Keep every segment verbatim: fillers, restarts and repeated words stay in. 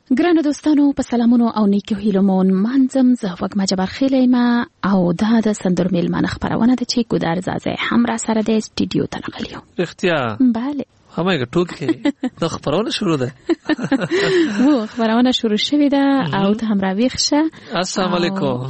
ګرانو دوستانو په سلامونو او نیکو هیلو مو منځم زه وګما جبار خیلیما او دا د سندر میلمانه خبرونه ده چې ګودار زازه هم را سره د استودیو ته راغلیو. اختیا bale همای ټوکی د خبرونه شروع ده. وو خبرونه شروع شوې ده او ته هم راویښ شه. السلام علیکم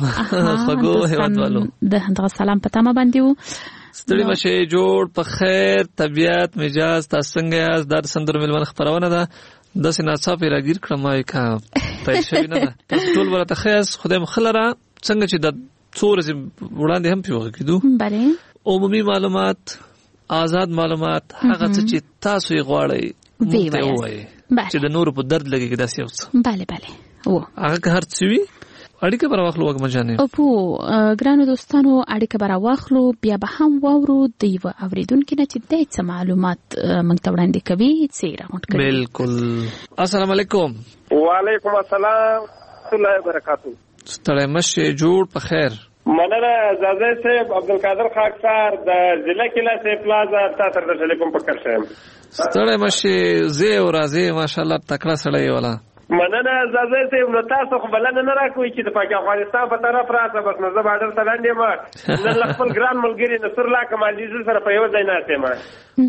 خګو هیوادوالو د هندغه سلام په تمه باندې وو. ستړي مشه جوړ په خیر طبيعت مجاز تاسو څنګه یاست؟ د سندر میلمانه خبرونه ده د سیناڅا پیراګیر کړمای کا پېښې نه ده تاسو ټول ورته خیاس خدای مخلره څنګه چې د څور وړاندې هم پیوغه کیدو bale عمومي معلومات آزاد معلومات هغه چې تاسو یې غواړئ مونږ وایي چې د نور په درد لګي دا سیوڅ bale bale و هغه هر څه وی اړیکه پر واخلو وګ مجانه او په ګرانو دوستانو اړیکه پر واخلو بیا به هم وورو د یو اوریدونکو نه چې د څه معلومات موږ ته وړاندې کوي څیره مونږ کوي. بالکل السلام علیکم. وعلیکم السلام ورحمۃ اللہ وبرکاتہ. ستړی مشه جوړ په خیر. مننه زازه صاحب عبدالقادر خاکسار د ضلع کلا سے پلازا تا تر ټلیفون پکړ شم. ستړی مشه زه او راځي ماشاءالله تکړه سړی ولا. مننه زازه صاحب نو تاسو خو بلنه نه راکوي چې د پاک افغانستان په طرف راځه بس نو زه باندې ته لاندې ما نن خپل ګران ملګری نصر الله کمال عزیز سره په یو ځای ناسته ما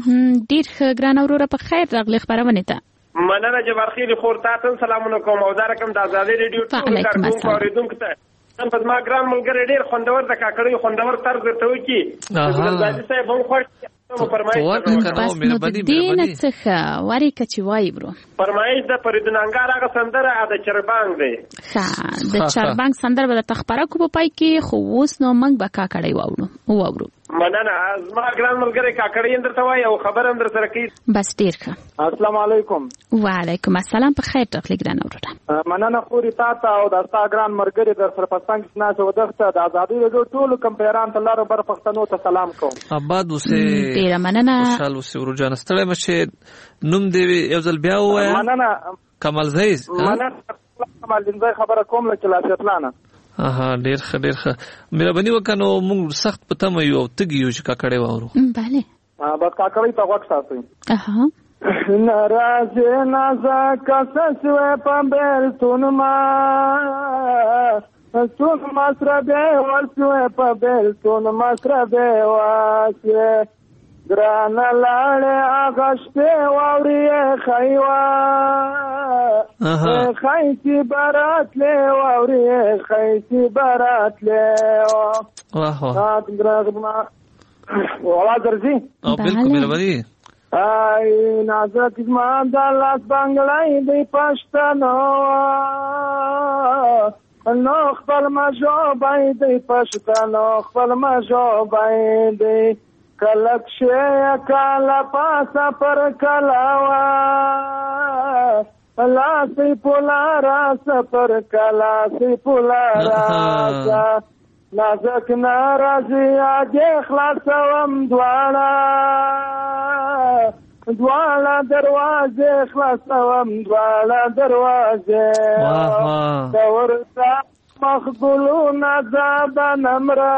ډیر ګران اوروره په خیر راغلی خبرونه ته مننه جبار خیر خور تاسو سلامونه کوم او دا رقم د آزادی ریډیو ټول کارکونکو اوریدونکو ته نن په ما ګران ملګری ډیر خوندور د کاکړی خوندور طرز ته وکی زازه صاحب هم خوش فرمایش نو دین څخه واری کچ وای برو فرمایش د پردنانګار هغه سندره د چربانګ دی ښه د چربانګ سندره بل تخبره کو په پای کې خو اوس نو موږ به کا کړی واورو واورو مننه ما ګران ملګری کا کړی اندر ته وای او خبر اندر سره کی بس ډیر ښه. السلام علیکم. وعلیکم السلام په خیر تخلی ګران اوره مننه خوري تاسو او د تاسو ګران ملګری در سره پسنګ سناسو ودغه د آزادی ریډیو ټول کمپیران ته لاره بر پښتنو ته سلام کوم. آباد اوسه ډیر مننه خوشاله اوسه ورجان ستړی مشه نوم دی یو ځل بیا وایا. مننه کمال زیز. مننه کمال زیز خبره کوم لکه لا فیصلانه. اها ډیر ښه ډیر ښه مهرباني وکړو موږ سخت پته مې یو تګ یو چې کاکړې وورو. bale بس کاکړې ته وخت ساتي. اها ناراضه نازا کسسوه په بیلتون ما تون مسربه ورسوه په بیلتون مسربه واسه ګران لاړې اغشته ووري خیوا خیسی برات له ووري خیسی برات له واه واه ګران ما ولا درځي او بالکل مهرباني ay nazak izman dalas banglay di pashtanو نو خپل مجو باندې پښتنو خپل مجو باندې کلک شه کالا پاسا پر کلاوا لا سی پولارا سپر کلا سی پولارا نازک ناراضی اگه خلاصوم دواړه دواړه دروازه خلاصوم دواړه دروازه دورتا مخبولون عذاب نمرا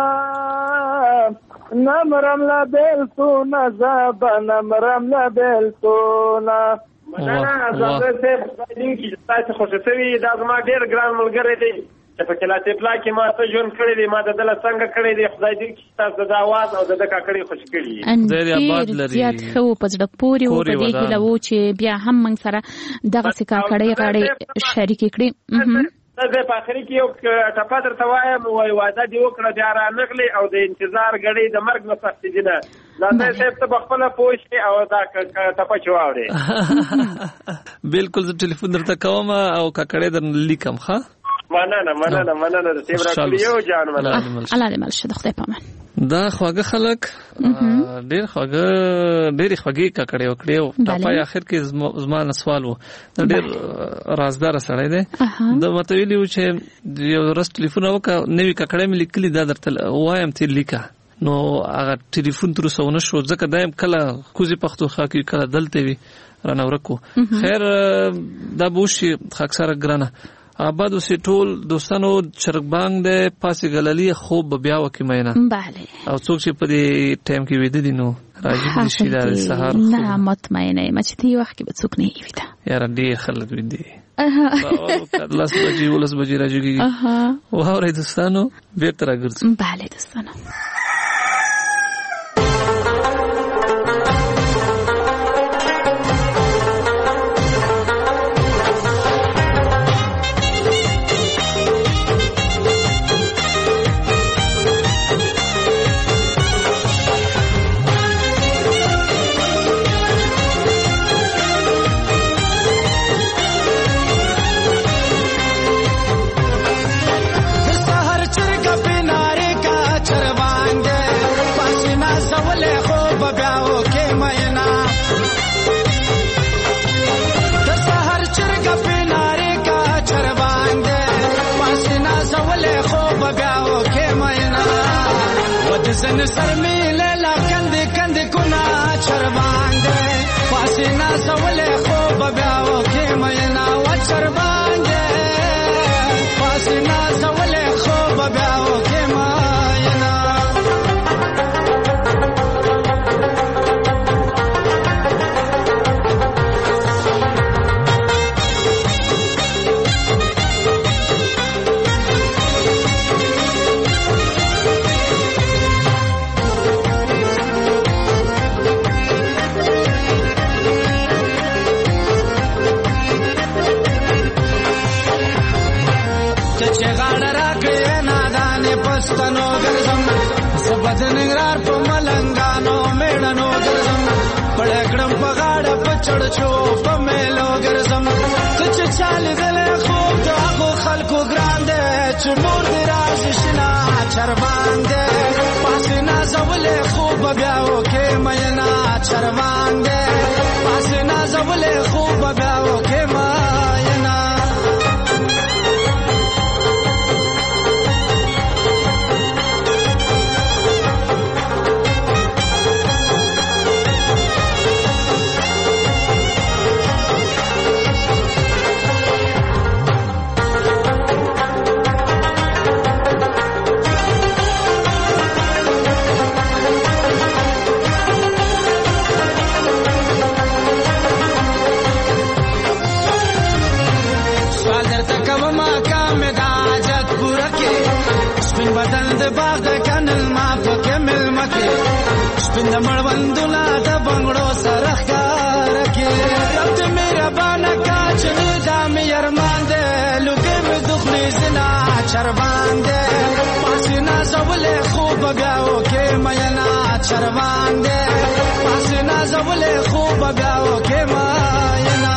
نمرم لبلتون عذاب نمرم لبلتون. مننه زازه صاحب دې چې تاسو خوشتوي دا زما ډیر ګران ملګری دی چې په کلاته پلا کې ما ته ژوند کړی دی ما د دل څنګه کړی دی خدای دې چې تاسو د اواز او د کاکړي خوش کړی ډیر آباد لري زیات خو په ځړ پوري او په دې کې لو چې بیا هم موږ سره دغه سکا کړی غاړي شریک کړی. زه په اخر کې یو ټپه درته وایم وای واده دی وکړه بیا را نغلی او د انتظار غړي د مرګ نه سخت دي نه دا صاحب ته خپل پوښتنه او دا ټپه چواوري. بالکل زه ټلیفون درته کوم او کاکړې در لیکم ښه. مننه مننه مننه د تیمرا کلیو جان مننه الله دې مل شه د خدای پامن. دا خواږه خلک ډېر خواږه ډېر خواږه کاکړې وکړې او ټاپای اخر کې زما سوال وو ډېر رازدار سړی دی د متویلی و چې یو ورځ ټلیفون وکړ نوې کاکړې مې لیکلي دا درته وایم ته لیکه نو هغه ټلیفون تر اوسه ونه شو ځکه دایم کله کوزي پښتونخوا کې کله دلته وي رانه ورکو. خیر دا بوشي خاکساره ګرانه آباد اوسې ټول دوستانو چرګبانګ د پاسې غللی خوب بیا وکي مینه bale او څوک چې په دې ټایم کې وېد دي نو راځي د شي د سحر نه مطمئنه ما چې دی وخت کې به څوک نه وي دا یار دې خلک وې دي لاس بجې ولس بجې راجوږي. واورئ دوستانو بیرته راګرځو. بله دوستانو. زن سر میله لا کندې کندې کنا چر باندې پاسینا سولې خوب بیاو کې مینا و چر باندې پاسینا سولې خوب بیاو کې مینا. پښتنو ګرځم زبدن نګرار په ملنګانو میړنو ګرځم پړکړم په غاړه په چړچو په میلو ګرځم چې چالي دل خوب د هغو خلکو ګران دي چې مور دې راځي شنا چر باندې پاسینا زولې خوب بیاو کې مینا چر باندې پاسینا زولې خوب بیاو کې مینا. بدل د باغ د کنل ما پکې مل مکه سپند مړوندونه د بنگړو سره ښکار کې رات مې ربانه کاچ نه دا مې ارمان دې لوګې مې دخلي زنا چر باندې پاسینا زولې خوب بیاو کې مینا چر باندې پاسینا زولې خوب بیاو کې مینا.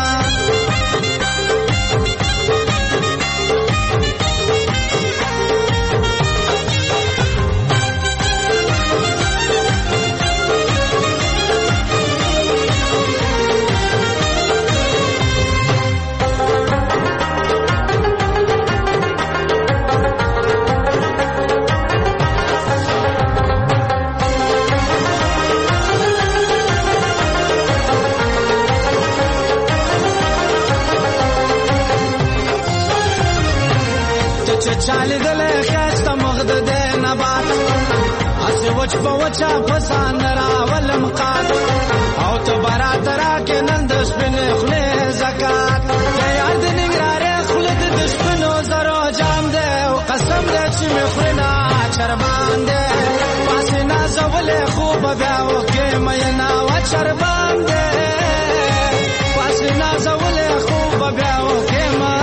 چالي دل خاص مغد دې نبات اسه وچ په وچا فسان را ولم قات او ته برات را کې نند سپین خله زکات ته یاد نګرار خلد د سپینو زرو جام دې او قسم دې چې مخنا چر باندې پاسینا زولې خوب بیاو کې مینا و چر باندې پاسینا زولې خوب بیاو کې مینا.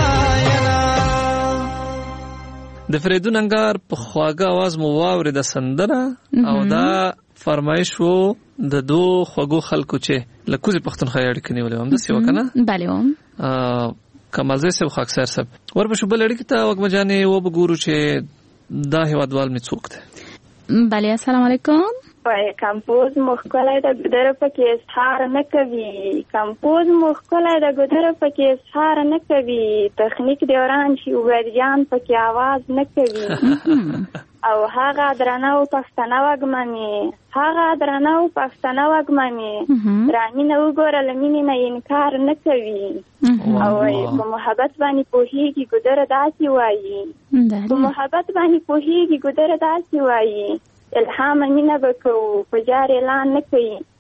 د فریدون انګار په خواږه आवाज مو واوري د سندره او دا فرمایش وو د دو خوږو خلکو چې لکوزي پښتونخوا اړیکې نیولې هم د سیو کنه. بله هم کمال زې سب خاک سر سب ورپښو بل اړیکې ته وګم جانې و بګورو چې دا هیوادوال می څوک ده. بله السلام علیکم. وای کمپوز مخکلای د ګدر پکې اظهار نه کوي کمپوز مخکلای د ګدر پکې اظهار نه کوي تخنیک دی وران شي وګرجان پکې आवाज نه کوي او هغه درنو پښتنه وګمني هغه درنو پښتنه وګمني رانی نو ګورل مینه نه انکار نه کوي او په محبت باندې پوهیږي ګدر داسي وایي په محبت باندې پوهیږي ګدر داسي وایي الهام مینه وکړو په جار اعلان نه کوي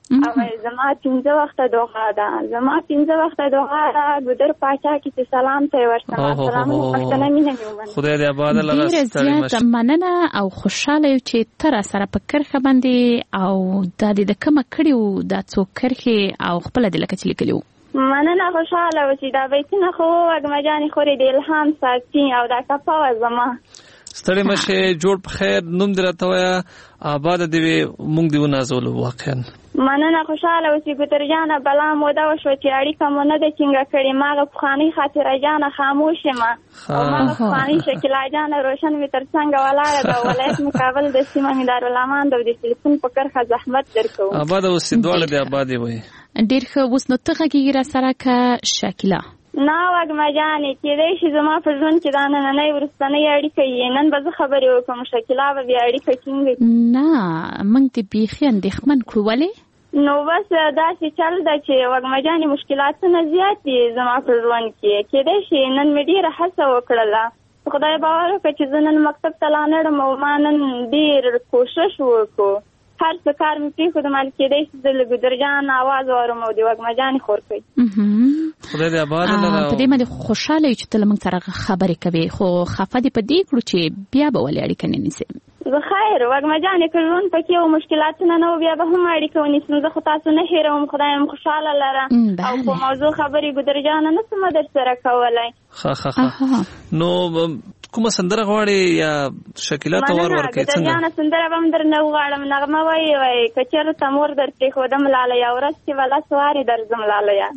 او زما پنځه وخته دعا ده زما پنځه وخته دعا ده ګودر پاچا کې چې سلام ته ورسم سلام پښتنه مینه ومن خدای دې آباد لره ستړي مشه مننه او خوشاله یو چې تر سره په کرخه باندې او د دې د کومه کړیو د څو کرخه او خپل د لکه چې لیکلو مننه خوشاله و چې دا بیتونه خو وګمجانې خوري د الهام ساتي او دا کپا زما ستړي مشه جوړ په خیر نوم درته وایا آباد دې مونږ دی ونازول واقعا مننه خوشاله و چې ګوتر جانه بلا مو دا وشو چې اړیکه مو نه د څنګه کړي ماغه خاني خاطر جانه خاموش ما او ماغه خاني شکل جانه روشن می تر څنګه ولاړه د ولایت مقابل د سیمه دارالامان د ټلیفون په کرخه زحمت درکو آباد اوس دوړ دی آباد وي ډیر ښه اوس نو ته غږی را سره کا شکله نا وګمجانې چې دې شي زما په ژوند کې دا نن نه ورستنې اړیکه یې نن به زه خبرې وکم شکله به بیا اړیکه څنګه نه مونږ ته بیخي اندېښمن کړو ولې نو بس دا چې چل دا چې وګمجانې مشکلاتونه زیات دي زما په ژوند کې کې دې شي نن مې ډیره هڅه وکړله خدای باور وکړي چې زه نن مکتب ته لاړم او ما نن ډیر کوشش وکړو هر څه کار مې پرېښود مال کېدی چې زه له ګودرجان اواز واورم او د وګمجانې خور کوي خدای دې آباد لره په دې باندې خوشاله یو چې ته له موږ سره خبرې کوې خو خفه دې په دې کړو چې بیا به ولې اړیکه نه نیسې زه خیر وګمجانې که ژوند پکې یو مشکلاتونه نه و بیا به هم اړیکه ونیسم زه خو تاسو نه هېروم خدای م خوشحاله لره او په موضوع خبرې ګودرجانه نه څه در سره کولی ښه ښه ښه نو کومه سندره غواړې یا شکیلا ته ور ورکړې څنګه ګودرجانه سندره به هم درنه وغواړم نغمه وایي وایي که چېرته ته مور در پرېښودم لالیه ورځ چې به لس وارې درځم لالیه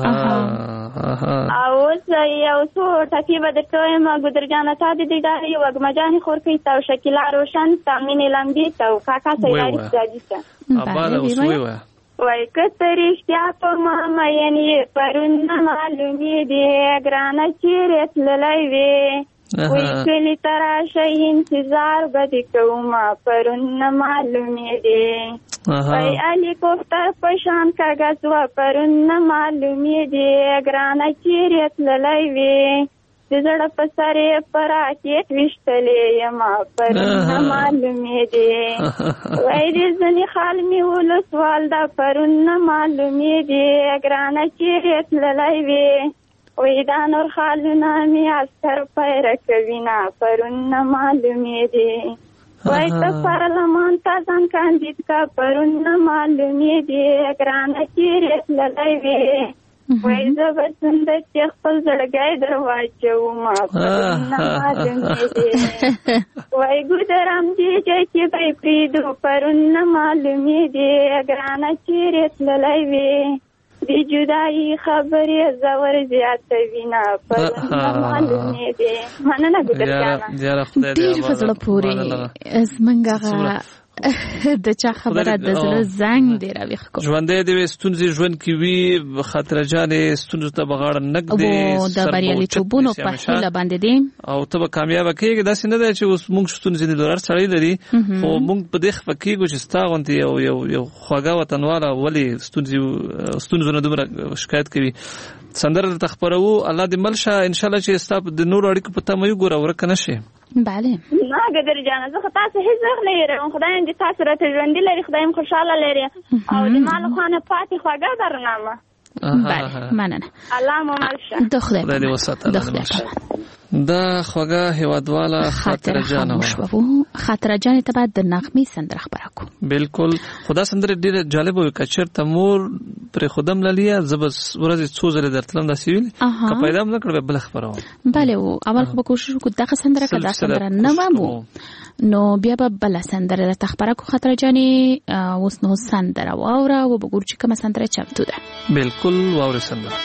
او اوس یو څو ټکي به درته وایم ګودرجانه تا د دې ډارې وګمجانې خورکۍ ته او شکیلا روشن ته مینې لمبې ته او کاکا سیداري سراجي ته آباده اوس ووایه وای که ته رښتیا په ما مین یې پرون نه معلومېدې ګرانه چیرې تللی وې وای کلي ته راشئ انتظار به دې کومه پرون نه معلومېدې وای علي کوفتر په شان کاغذ وه پرون نه معلومېدې ګرانه چیرې تللی وې د زړه په سر یې په راکېټ ویشتلې یمه پرون نه معلومېدې وای د ځنې خال مې ولسوال ده پرون نه معلومېدې ګرانه چیرې تللی وې وای دا نور خالونه مې عسکر پیره کوي نه پرون نه معلومېدې وای ته پارلمان ته ځان کاندید کا پرون نه معلومېدې ګرانه چیرې تللی وې وای زه به څنګه چې خپل زړګی در واچوم پرون نه معلومېدې وای ګودرم دې چې به یې پرېږدو پرون نه معلومېدې ګرانه چیرې تللی وې د جدایي خبرې زور زیاتوي نه پرون نه معلومېدې مننه ګودرجانه ډېر په زړه پورې زموږ هغه د چا خبره د زړه زنګ دی راویښ کو ژوندی دې وي ستونزې ژوند کې وي خاطره جانې ستونزو ته به غاړه نه ږدې د بریالیتوبونو په هیله باندې دی او ته به کامیابه کېږې داسې نه دی چې اوس موږ ستونزې د هر سړی لري خو موږ په دې خفه کېږو چې ستا غوندې یو یو یو خوږه وطنواله ولې ستونزې ستونزو نه دومره شکایت کوي سندره درته خپروو الله دې مل شه انشاءالله چې ستا د نورو اړیکو په تمه وګوره ورکه نه شي بله نه ګودرجانه زه خو تاسو هېڅ وخت نه هېروم خدای دې تاسو راته ژوندي لري خدای م خوشحاله لري او د ما له خوا نه پاتې خوږه درنامه بله مننه الله مو مل شه د خدای خدای دې وساته دا خوږه هیوادواله خاطره جانه خاطره جانه ته بعد د نغمې سندره خبره کو بالکل خدا سندره ډیره جالب وي کچر تمور پر خودم لالیا زبس ورځ څو زره درتلم دا سیویل که پیدا نه کړو بل خبره بله او اول خو کوشش وکړو دغه سندره کدا سندره نه ومو نو بیا به بل سندره د تخبره کو خاطره جانه اوس نو سندره واوره او وګور چې کومه سندره چمتو ده بالکل واوره سندره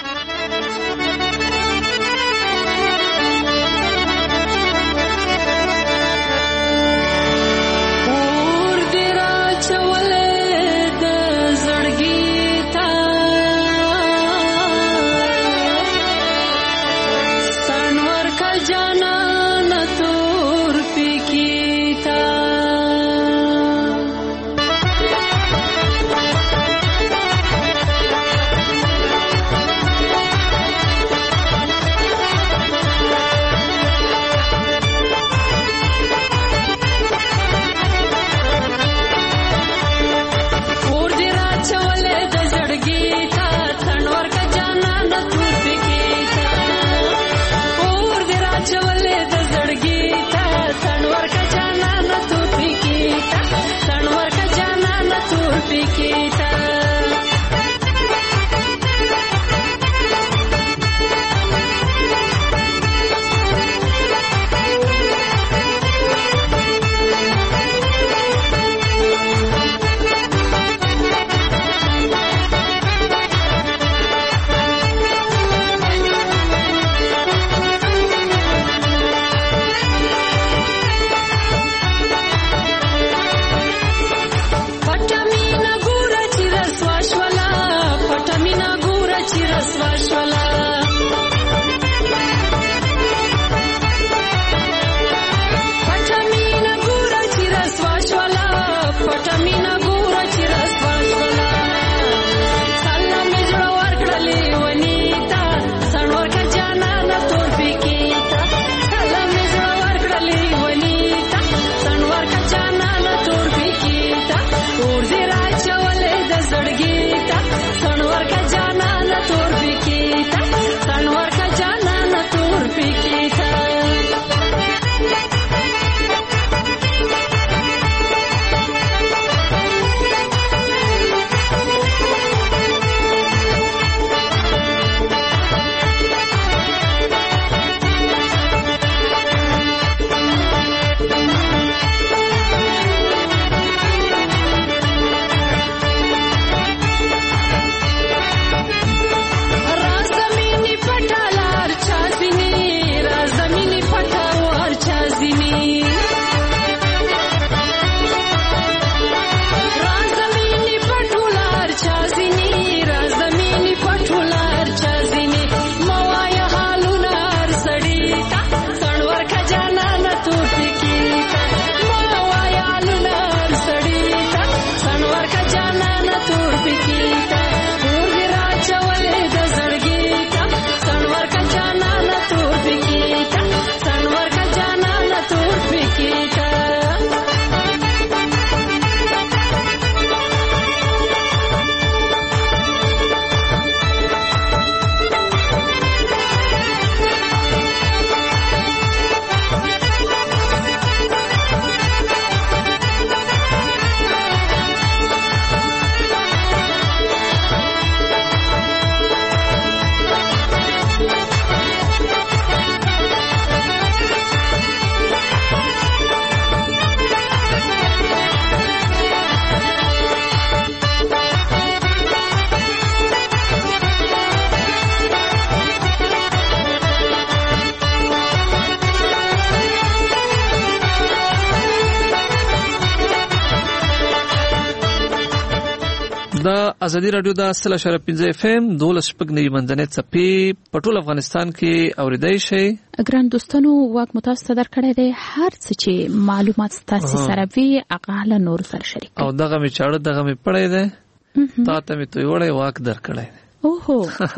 ازادي رادیو د سل اشاره پنځه اف ام دولس شپږ نوي منځنۍ څپې په ټول افغانستان کې اوریدای شي. ګران دوستانو واک متاسو ته درکړی دی هر څه چې معلومات تاسو سره وي هغه له نور سره شریک او دغه می چاړه دغه می پړی دی تا ته می توي وړي واک درکړی دی. اوهو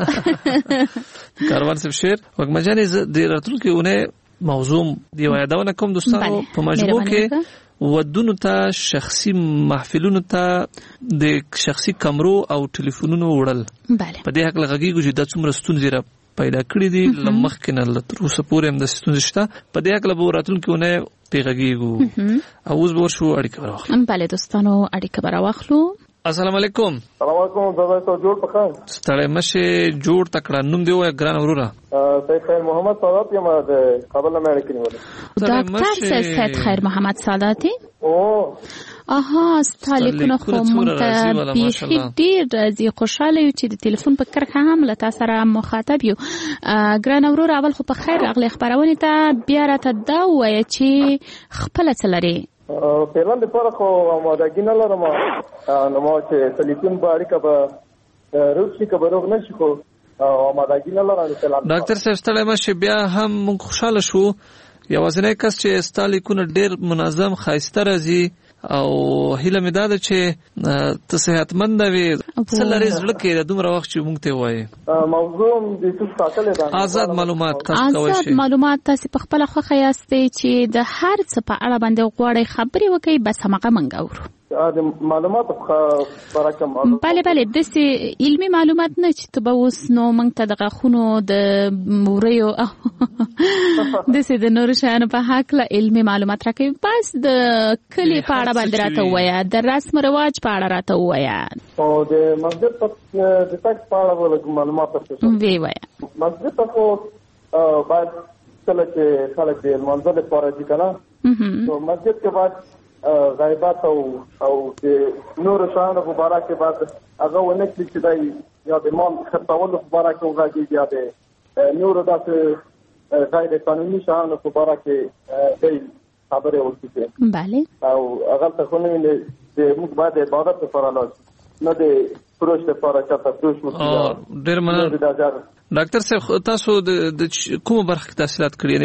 کاروان صاحب شیر وګمجانې د راتلونکي اونۍ موضوع دی یادونه کوم دوستانو په مجموع کې ودونو ته شخصي محفلونو ته د شخصي کمرو او ټلیفونونو وړل بله په دې حق لغږیږي چې د څومره ستونزې را پیدا کړې دي لمخ کې نه تر اوسه پورې هم د ستونزې شته په دې حق له راتلونکي اونۍ پیغږیږو او اوس به ورشو اړیکه راوخلو. بله دوستانو اړیکه به راوخلو. السلام علیکم. السلام علیکم دادا ته جوړ پخان ستړی مشه جوړ تکړه نوم دی وای ګران وروره سید خیر محمد سادات یم د کابل نه مې کړی ډاکټر سید خیر محمد ساداتي او اها ستالیکونه خو مونږ ته بیخي ډیر راځي خوشاله یو چې د ټلیفون په کرخه هم له تاسو سره مخاطب یو. ګران وروره اول خو په خیر اغلی خبرونه ته بیا راته دا وای چې خپل څلري پیران د پاره خو آمادګی نه لرم نو ما چې ټلیفون په اړیکه به روشي کبروغ نشي خو آمادګی نه لرم. ډاکټر صاحب ستړی مشه بیا هم مونږ خوشاله شو یوازینی کس چې ستالیکونه ډیر منظم خاصه راځي او هیله مې ده چې ته صحتمند وي څلری زړه کې د دومره وخت چې مونږ ته وایي موضوع د څه ساتل ده آزاد معلومات تاسو کوی شي آزاد معلومات تاسو په خپل خوخه یاستئ چې د هر څه په اړه باندې غواړئ خبري وکړئ بس هغه منګور د معلومات برکم بله بله دسي علمي معلومات نه چې ته به اوس نو موږ ته د غاښونو د موریو دسي د نور شیانو په هکله علمي معلومات راکوي بس د کلي په اړه باندې راته ووایه د رسم رواج په اړه راته ووایه او د مسجد په د تک په اړه ولګ معلومات تاسو وی وایه مسجد تاسو باید کله چې خلک د منځل لپاره دي کنه نو مسجد کې بعد غیبات او او د نور شانو مبارک بعد هغه ونه چې دای یا د امام خطاول مبارک او غاږي یا د نور داسې غیر قانوني شانو مبارک دی خبره ورته بله او هغه ته خو نه د موږ بعد عبادت لپاره نه د پروش لپاره چې تاسو شو ډیر مننه ډاکټر صاحب تاسو د کومه برخه کې تحصیلات کړی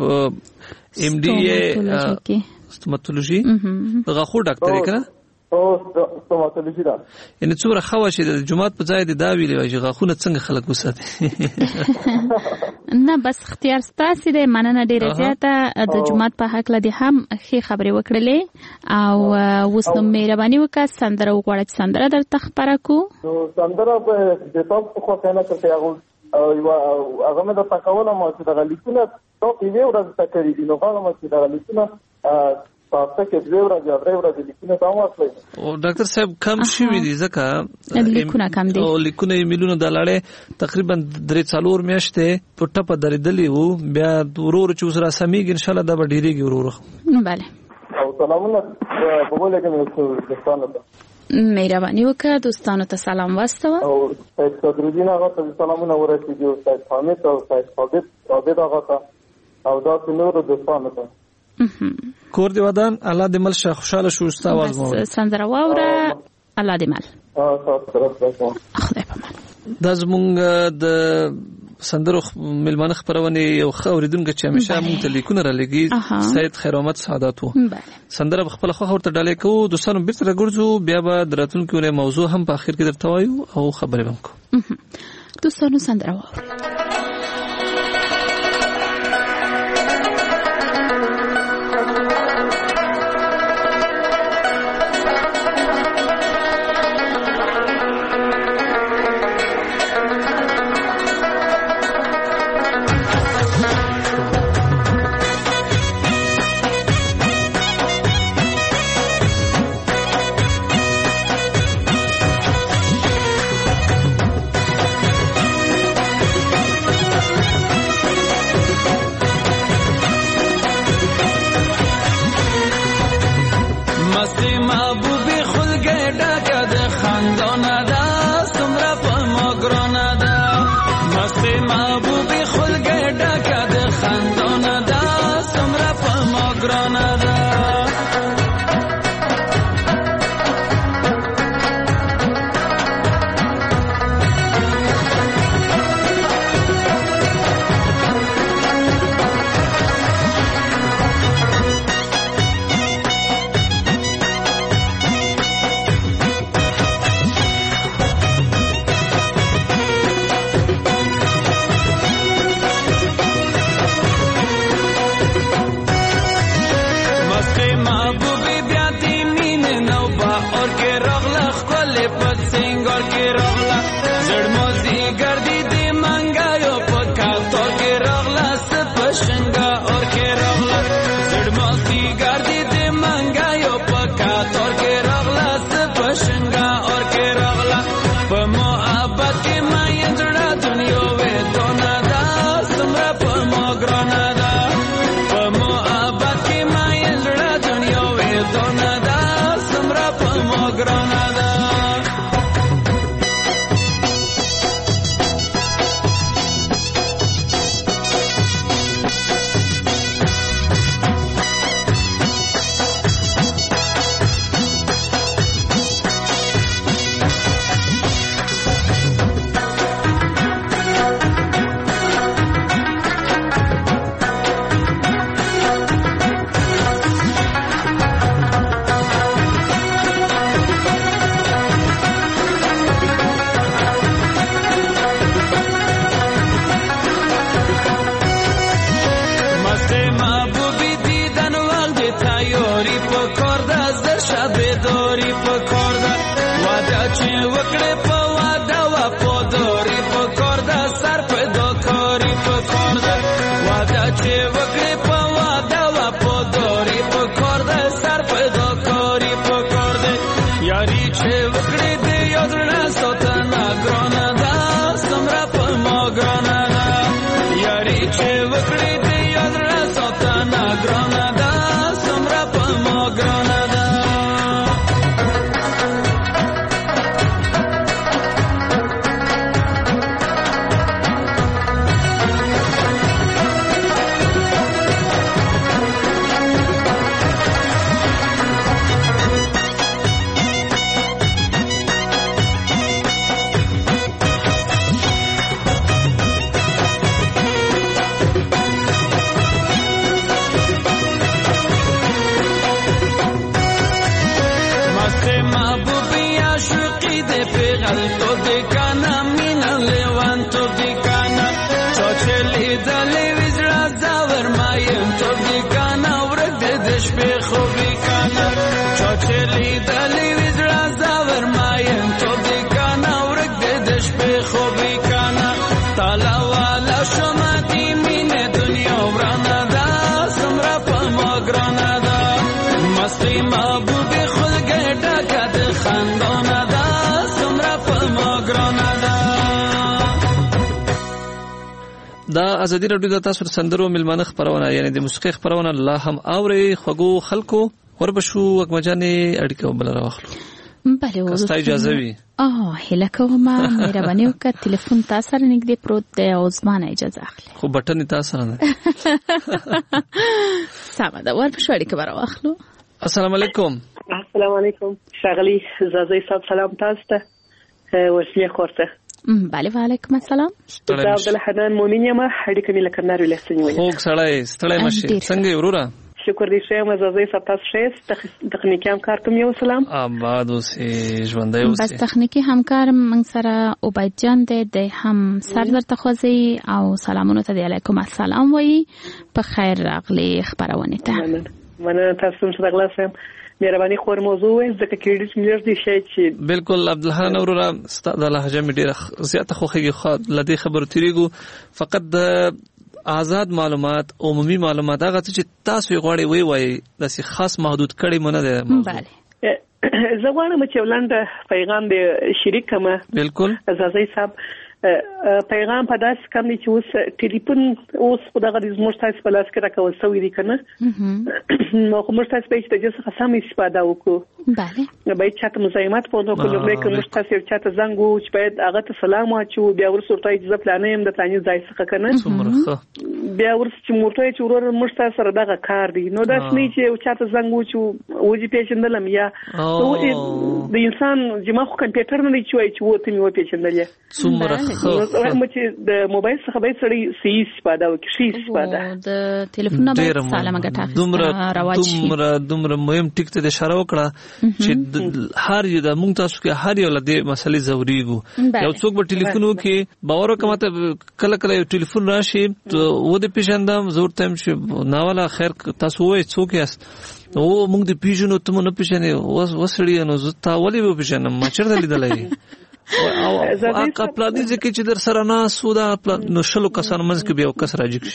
ام ډي ای ستوماتولوژي غاښو ډاکټر کنه او ستوماتولوژي دا ان څوره خوا شي د جمعات په ځای د دا ویلې چې غاښونه څنګه خلک وساتي نه بس اختیار ستاسو دی مننه ډیره زیاته د جمعات په حق لدی هم خې خبرې وکړلې او اوس نو مهرباني وکړه سندره وغواړه چې سندره درته خبره کو نو سندره په د تاسو خو کنه چې هغه او هغه مې د تکاوله مو چې د لیکونه ټاپ یې ورځ تکرې دي نو هغه مو چې د لیکونه تاسو کې دوه ورځې درې ورځې لیکونه تاسو واخلئ او ډاکټر صاحب کم شوی دي ځکه لیکونه کم دي او لیکونه میلیونه د لاړې تقریبا درې څلور میاشتې په ټپه درېدلې وو بیا ورور چې سره سمېږي ان شاء الله دا به ډیریږي ورور. بله او سلامونه په بوله کې مې دوستانو ته مهرباني وکړه دوستانو ته سلام واستوه او سید صدرالدین هغه ته سلامونه ورسېږي او سید حامد او سید عابد عابد هغه ته او دا نور دوستانو ته کور دی ودان الله دې مل شه خوشاله شو ستا आवाज مو سندره واوره الله دې مل اه تاسو سره خدای په امان. دا زمونږ د سندرو ملمانه خبرونه یو خوریدونکو چې همیشه مونږ ته لیکونه را لګي سید خیر محمد سعادت وو سندره خپل خو ورته ډالې کوو دوستانو بیرته راګرځو بیا به دراتونکو له موضوع هم په اخر کې درته وایو او خبرې وکړو دوستانو سندره واوره پشنگا اور کې راغلا زړماسي ګرځي د منګا یو پکا تور کې راغلا ست پشنگا اور کې راغلا په محبت کې ما یندړه دنیا وې دونه دا سمره په مګرانه دا په محبت کې ما یندړه دنیا وې دونه دا سمره په مګرانه دا دا ازادي رادیو د تاسو سندرو ملمانه خبرونه یعنی د موسیقي خبرونه الله هم اوري خوګو خلکو وربشو وکمجانې اړیکه بل راوخلو بله وستا اجازه وي اه هله کومه مهرباني وکړه ټلیفون تاسو سره نږدې پروت دی او زما اجازه اخلي خو بټن تاسو سره نه سمه دا وربشو اړیکه راوخلو السلام علیکم السلام علیکم شغلی زازی صاحب سلام تاسو ته وسیه خورته بله وعلیکم السلام د عبدالحنان مومن یم اړیکه مې لکه نارو لسنی وي خوږ سړی ستړی مشي څنګه وروره شکر دې شه مزازي ستاسو شه تخنیکی همکار کوم یو سلام آباد اوسې ژوندۍ اوسې بس تخنیکی همکار من سره عبید جان دې د هم سردر تخوزي او سلامونه ته علیکم السلام وي په خیر راغلي خبرونه ته مننه تاسو سره غلاسم مهرباني خور موضوع ځکه کېډیټ ملر دي شي چې بالکل عبدالحنان اورا ستاسو د لهجه مې ډیره زیاته خوخه لدی خبر تیریګو فقط د آزاد معلومات عمومي معلومات هغه چې تاسو یې غواړئ وی وای د خاص محدود کړي مونږ نه بله زه غواړم چې ولاند پیغام دې شریک کما بالکل زازي صاحب پیغام په داس کم دي چې اوس ټلیفون اوس په دغه د زموږ تاسو په لاس کې راکول سوي دي کنه نو کوم تاسو په دې چې څه سم استفاده وکړو بله به چاته مزاحمت په نو کوم مې کوم تاسو چاته زنګ وو چې باید هغه ته سلام واچو بیا ورسره ته اجازه پلانې هم د پلانې ځای څخه کنه بیا ورسره چې موټر چې ورور موږ تاسو سره دغه کار دی نو داس نه چې چاته زنګ وو چې وځي پیژندلم یا د انسان جما خو کمپیوټر نه دی چې وای چې وته مې و پیژندل څومره وایم چې د موبایل څخه به سړی سی استفاده وکړي شي استفاده د ټلیفون نه به سلام غټه دومره دومره دومره مهم ټیک ته اشاره وکړه چې هر یو د مونږ تاسو کې هر یو لدې مسلې ضروريګو یو څوک به ټلیفون وکي باور وکړه کله کله یو ټلیفون راشي و د پیژندم زور تم چې ناواله خیر تاسو وای څوک یاست او مونږ د پیژنو ته مونږ نه پیژنې وسړی نو زتا ولې به پیژنم ما چیرته لیدلای او اګه پلان دي چې در سره نه سودا نو شلو کسان منځ کې به یو کس راځي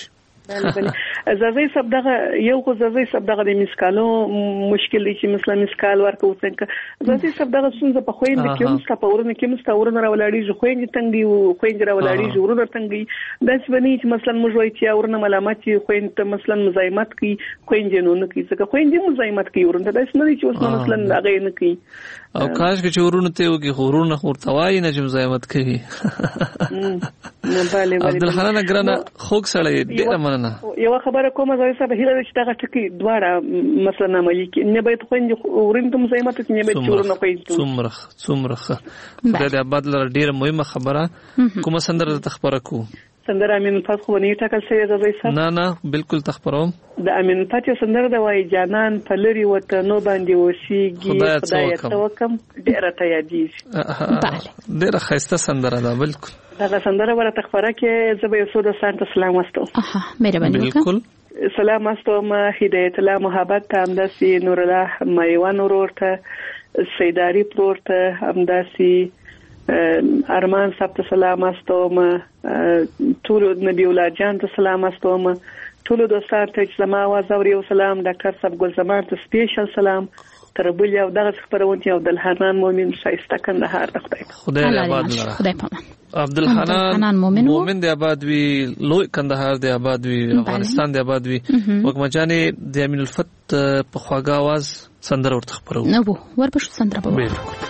زازي سب دغه یو خو زازي سب دغه د مسکالو مشکل دي چې مثلا مسکال ورکو څنګه زازي سب دغه څنګه په خويند کې هم ست په ورنه کې مست ورنه راولاړي خويند تنګي او خويند راولاړي ورنه تنګي داس بني چې مثلا موږ وایي چې ورنه ملامت چې خويند ته مثلا مزاحمت کوي خويند نه نه کوي څنګه خويند مزاحمت کوي ورنه داس نه چې اوس مثلا هغه نه کوي او کاش چې ورونه ته وګي خورونه خورتوای نه چې مزاحمت کوي نه بالي عبد الحنان ګرانه خوګ سړی ډیره مننه یو خبره کومه زوی صاحب هیله چې دغه ټکی دواړه مثلا عملي کې نه باید خويند ورنه مزاحمت کوي نه باید ورنه کوي څومره څومره خدای دې آباد لره ډیره مهمه خبره کومه سندره تخبره کو سندره امین فات خو نه ټاکل شوی زوی صاحب نه نه بالکل تخبروم د امین فات سندره د وای جانان پلری وته نو باندې وسیږي خدای ته وکم ډیره ته یادېږي ډیره خسته سندره ده بالکل دا سندره ورته تخبره کې زبې یو څه د سانت سلام واستو اها مهرباني بالکل سلام واستو ما هدایت الله محبت همداسي نور الله مایوان ورته سیداری پورته همداسي ارمان صاحب ته سلام واستو ما ټول نبی الله جان ته سلام واستو ما ټول دوستان ته سلام واوري او سلام ډاکټر صاحب ګل زمان ته سپیشل سلام تربل یو دغه خبرونه یو د الحنان مؤمن شایسته کندهار د خدای خدای آباد لره خدای پامان عبد الحنان مؤمن دی آباد وی لوی کندهار دی آباد وی افغانستان دی آباد وی وکمجاني د امین الفت په خواږه आवाज سندره ورته خبرو نو ورپښ سندره په بالکل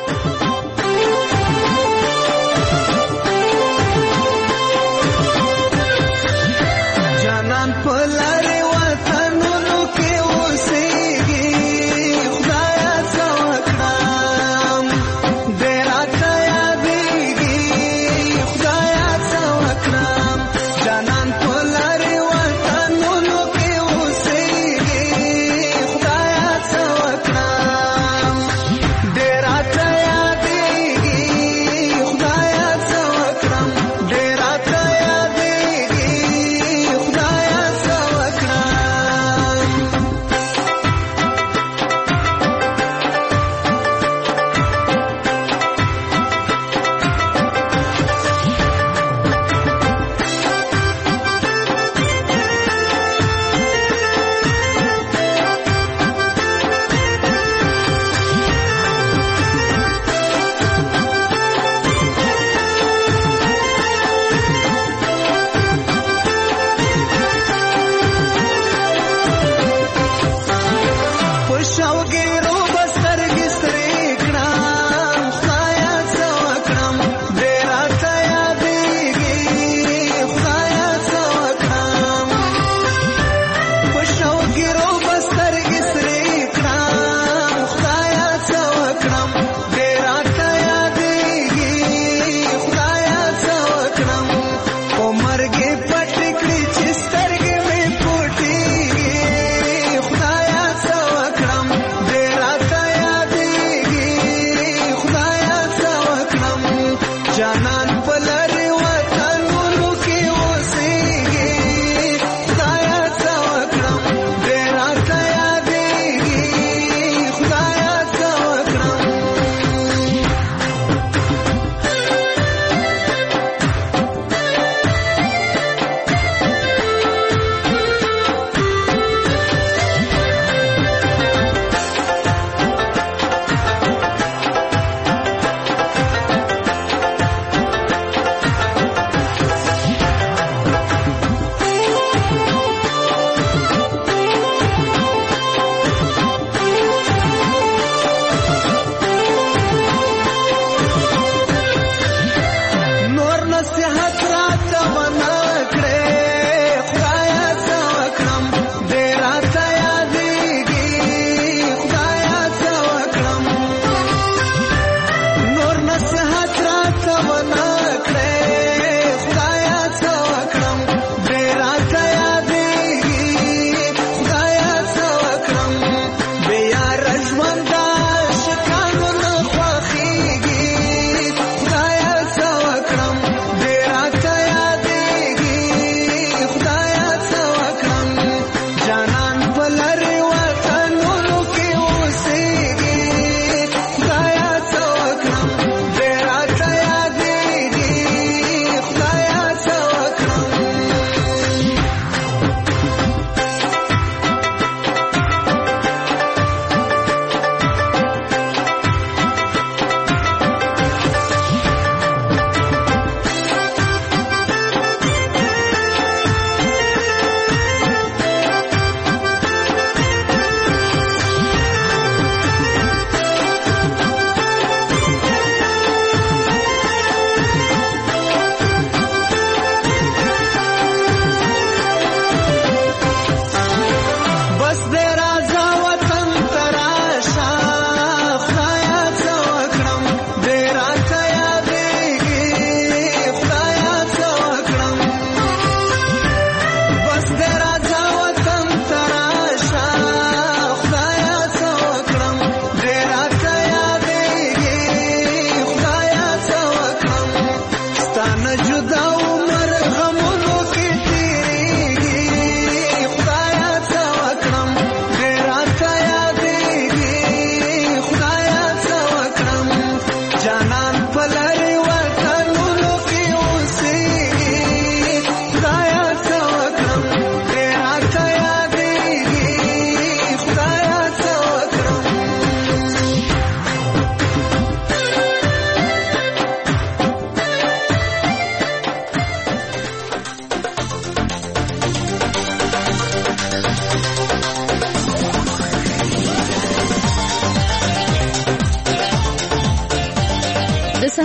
جانان پلاره وطنونو کې اوسېږي خدایا څوکړم ډېر راته یادېږي خدایا څوکړم جانان پلاره وطنونو کې اوسېږي خدایا څوکړم ډېر راته یادېږي خدایا څوکړم ډېر راته یادېږي خدایا څوکړم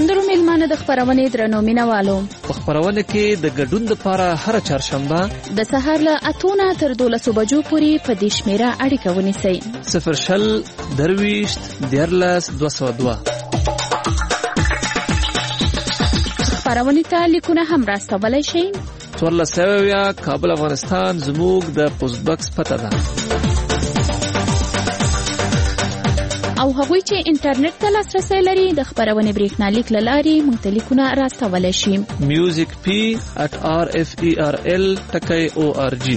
سندرو میلمانه د خبرونې درنو مینوالو په خبرونه کې د ګډون لپاره هر چهارشنبه د سهار له اتونه تر دولسو بجو پورې په دې شمیره اړیکه ونیسئ صفر شل درویشت دیارلس دوه سوه دوه خبرونې ته لیکونه هم راستولی شئ څوارلس سوه اویا کابل افغانستان زموږ د پوسټ باکس پته ده او هغوی چې انټرنیټ ته لاسرسی لري د خبرونې بریښنالیک له لارې موږ ته لیکونه راستولی شي میوزیک پی ات آر اف ای آر ال ټکی او آر جی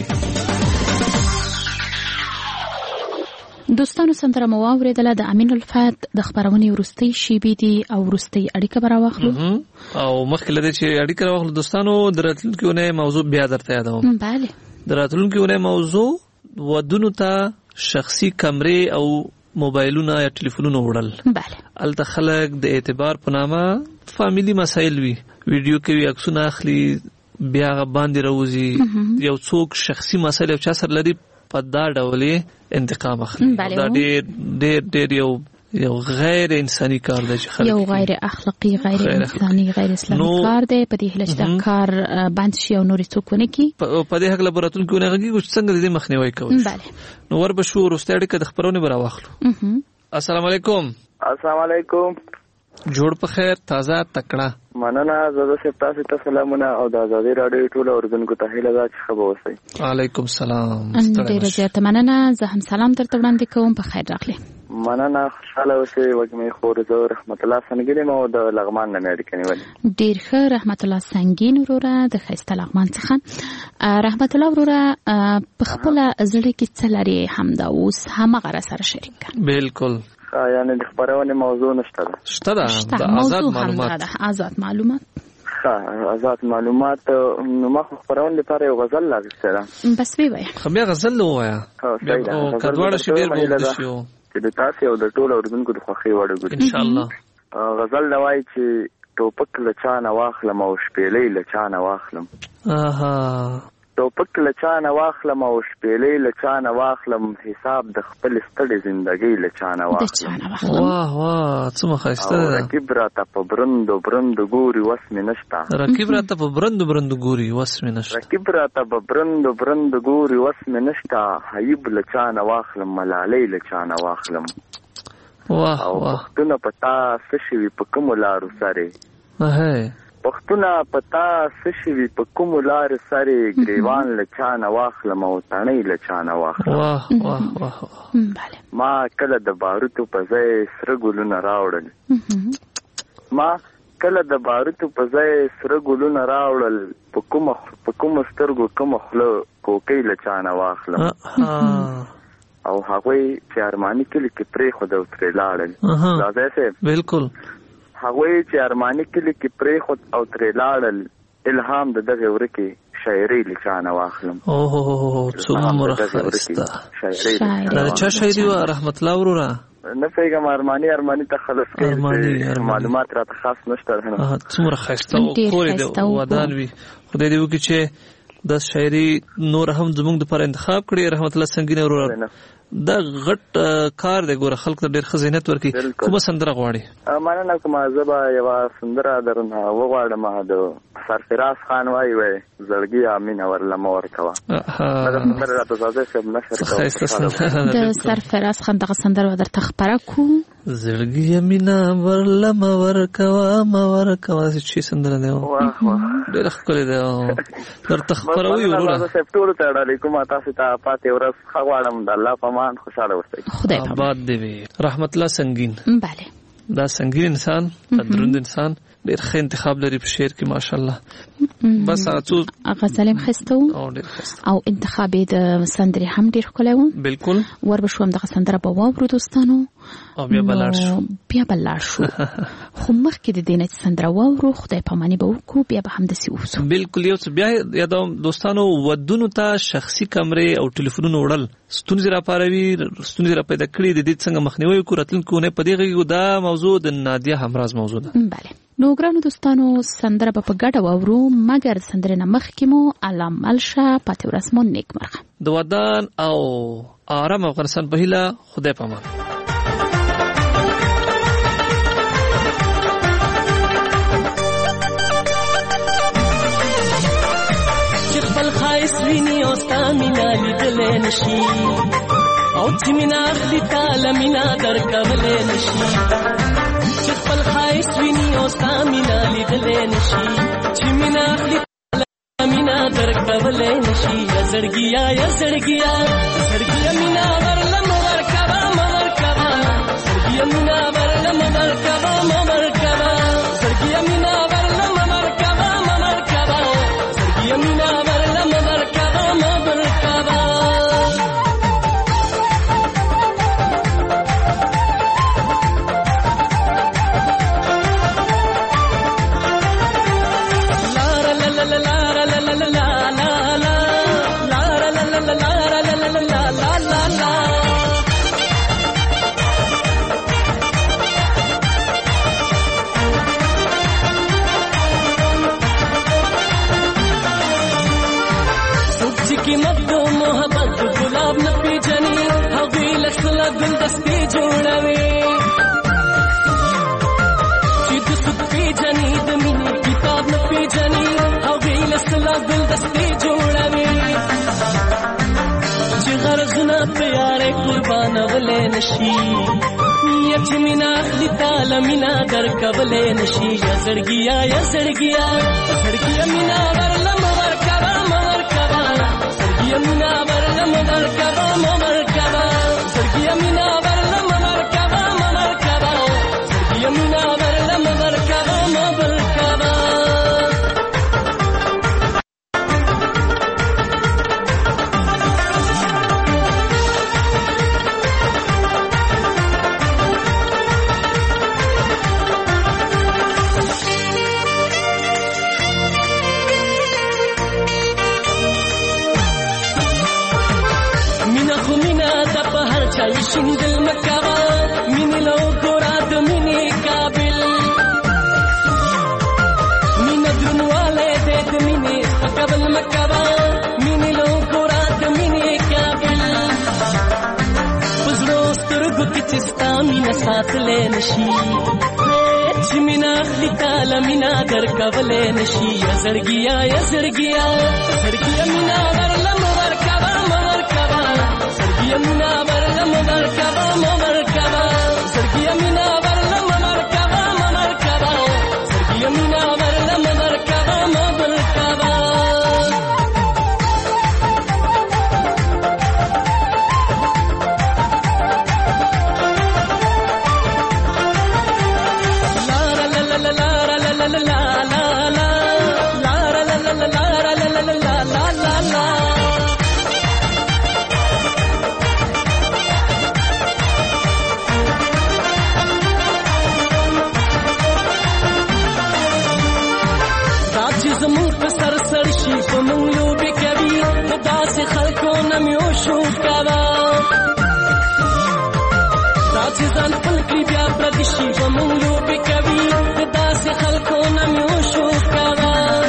دوستانو سندره مو واورېدله د امین الفت د خبرونې وروستۍ شیبې دي او وروستۍ اړیکه به راواخلو او مخکې له دې چې اړیکه راواخلو دوستانو د راتلونکي اونۍ موضوع بیا درته یادوم بله د راتلونکي اونۍ موضوع ودونو ته شخصي کمرې او موبایلونه یا ټلیفونونه وړل بله الته خلک د اعتبار په نامه فامیلی مسایل وي ویډیو کوي عکسونه اخلي بیا باندې راوځي یو څوک شخصي مسایل او چا سره لري په دا ډول انتقام اخلي دا ډېر ډېر ډېر یو یو غیر انساني کار دی چې خلک یو غیر اخلاقی غیر انساني غیر اسلامي کار دی په دې هله چې دا کار بند شي او نور څوک ونه کړي په دې هکله به راتلونکي اونۍ غږیږو چې څنګه د دې مخنیوی کولی شو نو وربشو وروستۍ اړیکه د خبرونې به راواخلو السلام علیکم السلام علیکم جوړ په خیر تازه تکړه مننه زه صاحب تاسو ته سلامونه او د ازادي راډیو ټول اوریدونکو ته هیله ده چې ښه به اوسئ وعلیکم السلام ډېره زیاته مننه زه هم سلام درته وړاندې کوم په خیر راغلی مننه خوشحاله اوسئ وږمې خور زه رحمت الله سنګین یم او د لغمان نه مې اړیکه نیولې ډېر ښه رحمت الله سنګین وروره د ښایسته لغمان څخه رحمت الله وروره په خپله زړه کې څه لرې همدا اوس همغه راسره شریک کړه بالکل یعنی د خبرونې موضوع نشته ده شته ده د آزاد معلومات آزاد معلومات ښه آزاد معلومات نو ما خو خبرونې لپاره یو غزل راغستی ده بس ویې خو بیا غزل ووایه که دواړه شي ډېر به اوږده شي چې د تاسې او د ټولو اورېدونکو د خوښۍ وړ وګوري انشاءالله غزل دا وایي چې ټوپک له چا نه واخلم او شپېلۍ له چا نه واخلم ټوپک له چا نه واخلم او شپېلۍ له چا نه واخلم حساب د خپل ستړې زندګۍ له چا نه واخلم واه واه څومره ښایسته ده رقیب راته په برندو برندو ګوري وس مې نشته رقیب راته په برندو برندو ګوري وس مې نشته رقیب راته په برندو برندو ګوري وس مې نشته حیب له چا نه واخلم ملالۍ له چا نه واخلم واه او پښتونه په تا څه شوي په کومو لارو سرې پښتونه په تا څه شوي په کومو لارو سرې ګریوان له چا نه واخلم او تڼۍ له چا نه واخلم ما کله د باروتو په ځای سره ګلونه راوړل ما کله د باروتو په ځای سره ګلونه راوړل په کومه په کومو سترګو کومه خوله کوکۍ له چا نه واخلم او هغوی چې ارماني کلي کې پرېښود او ترې لاړل راځئ صاحب بالکل هغوی چې ارماني کلي کې پرېښود او ترې لاړل الهام د دغې ورکې شاعرۍ له چا نه واخلم اوه څومره ښایسته دا چا شاعري وه رحمت الله وروره نه پوهېږم ارماني ارماني ته خلص کوي معلومات راته خاص نشته څومره ښایسته کور یې د ودان وي خدای دې وکړي چې دا شاعري نور هم زموږ دپاره انتخاب کړي رحمت الله سنګین وروره دا غټ کار دی ګوره خلک ته ډېر ښه ذهنیت ورکړي کومه سندره غواړې مننه کومه زه به یوه سندره درنه وغواړم د سرفراز خان وایي وایي زړګي مینه ورله مه ورکوه دغه سندره راته سازی صاحب نشر کوه د سرفراز خان دغه سندره به درته خپره کړو زړګي مینه ورله مه ورکوه مه ورکوه چې سندره دی ډېره ښکلې دی درته خپروي وروره صاحب ټولو ته ډالۍ کومه تاسو ته پاتې ورځ ښه غواړم د الله په امان خوشحاله اوسئ خدای په آباد دې وي رحمت الله سنګین بله دا سنګین انسان دروند انسان ډېر ښه انتخاب لري په شعر کې ماشاءالله بس هغه څو غزل یې ښایسته و او انتخاب یې د سندرې هم ډېر ښکلی و بالکل ور به شو همدغه سندره به واورو دوستانو او بیا به لاړ شو بیا به لاړ شو خو مخکې د دې نه چې سندره واورو خدای پاماني به وکړو بیا به همداسې اوسو بالکل یو څه بیا یادوم دوستانو ودونو ته شخصي کمرې او ټلیفونونه وړل ستونزې راپاروي ستونزې را پیدا کړي د دې څنګه مخنیوی وکړو راتلونکې اونۍ په دې غږیږو دا موضوع د نادیه همراز موضوع ده بله نو ګرانو دوستانو سندره به په ګډه واورو مګر سندرې نه مخکې مو الله مل شه پاتې ورځ مو نیکمرغه د ودان او آرام افغانستان په هیله خدای پامان ویني او ستا مینا لیدلې نشي او چې مینا اخلي تعالی مینا درکولې نشي چې خپل خایس ویني او ستا مینا لیدلې نشي چې مینا اخلي مینا درکولې نشي یا زړګیا یا زړګیا زړګیا مینا ورلم ورکبا مورکبا زړګیا مینا ورلم ورکبا مورکبا زړګیا مینا ورلم ورکبا مورکبا زړګیا مینا ورلم ورکبا مورکبا गुलदस्ते जोड़वे चित सुख पे जनी दमीने किताब न पे जनी अवे लसला गुलदस्ते जोड़वे जिगरजना प्यारे कुर्बान वले नशी यचमिना अखली ताला मिना दर कबले नशी या जड़गिया या जड़गिया जड़गिया मिना वरलम वरकबा मवरकबा जड़गिया मिना वरलम वरकबा मवरकबा जड़गिया मिना वरलम वरकबा मवरकबा जड़गिया मिना वरलम वरकबा मवरकबा शिंदल मकावा मिनी लो गोराद मिनी काबिल मिनी दुन वाले देद मिनी कबल मकावा मिनी लो गोराद मिनी काबिल बुजरोस्तर गुत चिस्ता मिना साथ ले नशी मिना अखली ताला मिना दर कबले नशी या जड़गिया या जड़गिया जड़गिया मिना वरलम वरकबा मवरकबा जड़गिया मिना वरलम वरकबा मवरकबा जड़गिया मिना वरलम वरकबा मवरकबा जड़गिया मिना वरलम वरकबा मवरकबा Zan pulki bia pradishi vamulu pe kavi das khalko na myoshu kawa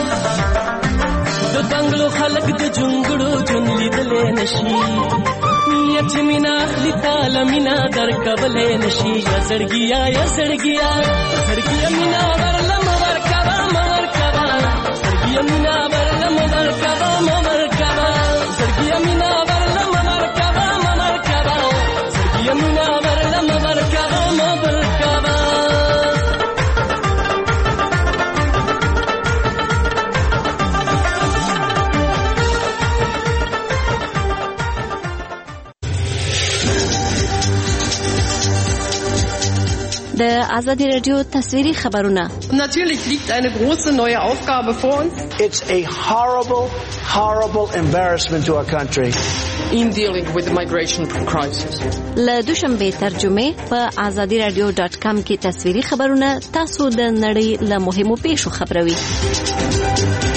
do banglo khalq de jungdu junli dale nashi yachmina akhli taala mina dar kabale nashi ya zargiya ya zargiya zargiya mina warlam warkaba warkaba zargiya mina warlam warkaba warkaba zargiya mina warlam warkaba warkaba zargiya mina warlam warkaba warkaba der Azadi Radio tasviri khabaruna. Natürlich liegt eine große neue Aufgabe vor uns. It's a horrible, horrible embarrassment to our country. In dealing with the migration crisis. La dushanbe tarjume pa azadi radio dot com ki tasviri khabaruna tasu de nadi la muhimu peshu khabrowi.